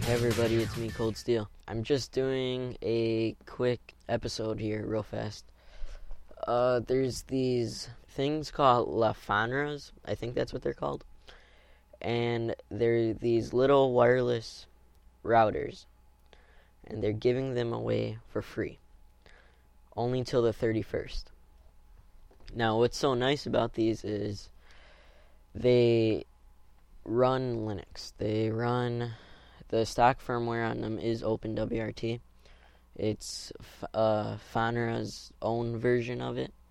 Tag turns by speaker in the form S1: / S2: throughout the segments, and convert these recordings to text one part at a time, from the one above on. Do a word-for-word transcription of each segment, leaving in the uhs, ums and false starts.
S1: Hey everybody, it's me, Cold Steel. I'm just doing a quick episode here, real fast. Uh, there's these things called LaFanras, I think that's what they're called. And they're these little wireless routers. And they're giving them away for free. Only till the thirty-first. Now, what's so nice about these is they run Linux. They run... The stock firmware on them is OpenWRT. It's uh, Fanra's own version of it.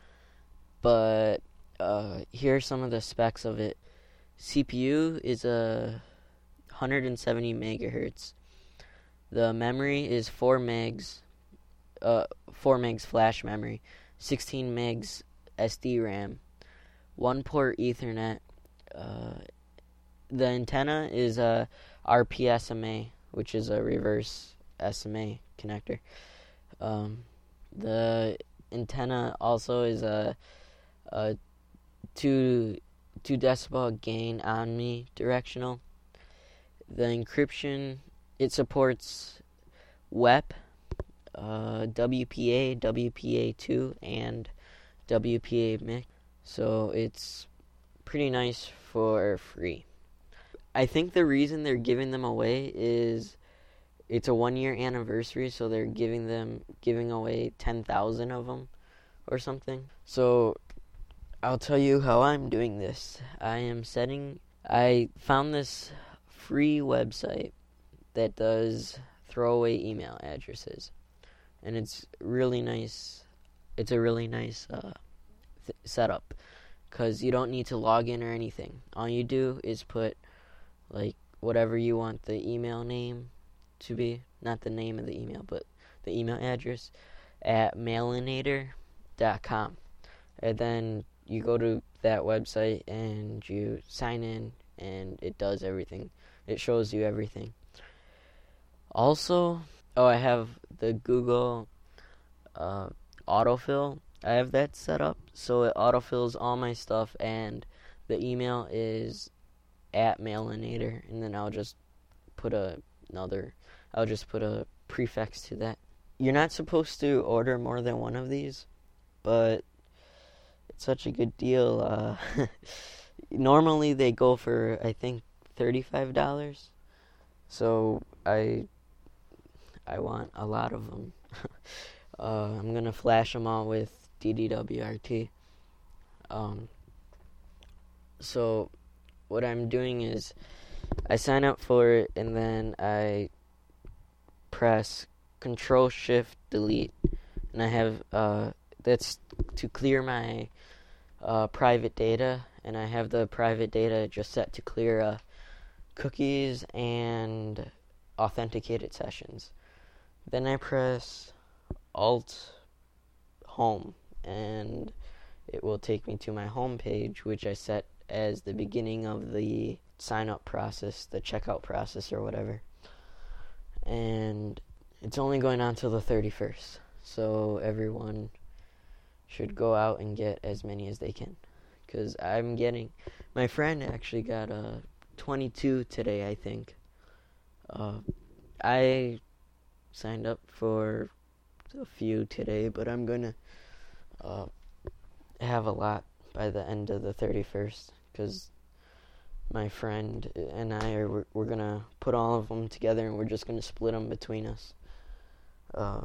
S1: But uh, here are some of the specs of it. C P U is a one hundred seventy megahertz. The memory is four megs, uh, four megs flash memory, sixteen megs S D RAM, one port Ethernet. Uh, the antenna is a R P S M A, which is a reverse S M A connector. Um, the antenna also is a, a two two decibel gain omnidirectional. The encryption, it supports W E P, uh, W P A, W P A two, and W P A mix. So it's pretty nice for free. I think the reason they're giving them away is it's a one-year anniversary, so they're giving them giving away ten thousand of them or something. So I'll tell you how I'm doing this. I am setting... I found this free website that does throwaway email addresses, and it's really nice. It's a really nice uh, th- setup because you don't need to log in or anything. All you do is put like whatever you want the email name to be, not the name of the email, but the email address at mailinator dot com. And then you go to that website and you sign in and it does everything. It shows you everything. Also, oh, I have the Google uh, autofill. I have that set up so it autofills all my stuff, and the email is at Mailinator, and then I'll just put a, another, I'll just put a prefix to that. You're not supposed to order more than one of these, but it's such a good deal. Uh, normally they go for, I think, thirty-five dollars, so I, I want a lot of them. uh, I'm going to flash them all with D D W R T. Um, so... What I'm doing is I sign up for it and then I press Control Shift Delete, and I have uh, that's to clear my uh, private data, and I have the private data just set to clear uh, cookies and authenticated sessions. Then I press Alt Home, and it will take me to my home page, which I set as the beginning of the sign-up process, the checkout process or whatever. And it's only going on till the thirty-first, so everyone should go out and get as many as they can. Because I'm getting... My friend actually got uh, twenty-two today, I think. Uh, I signed up for a few today, but I'm going to uh, have a lot by the end of the thirty-first, because my friend and I are we're, we're gonna put all of them together and we're just gonna split them between us, uh,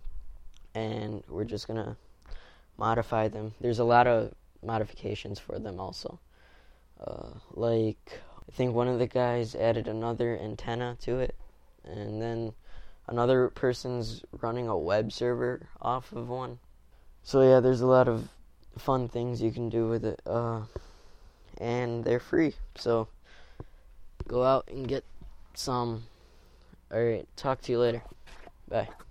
S1: and we're just gonna modify them. There's a lot of modifications for them also, uh, like I think one of the guys added another antenna to it, and then another person's running a web server off of one. So yeah, there's a lot of fun things you can do with it, uh, and they're free, so go out and get some. Alright, talk to you later. Bye.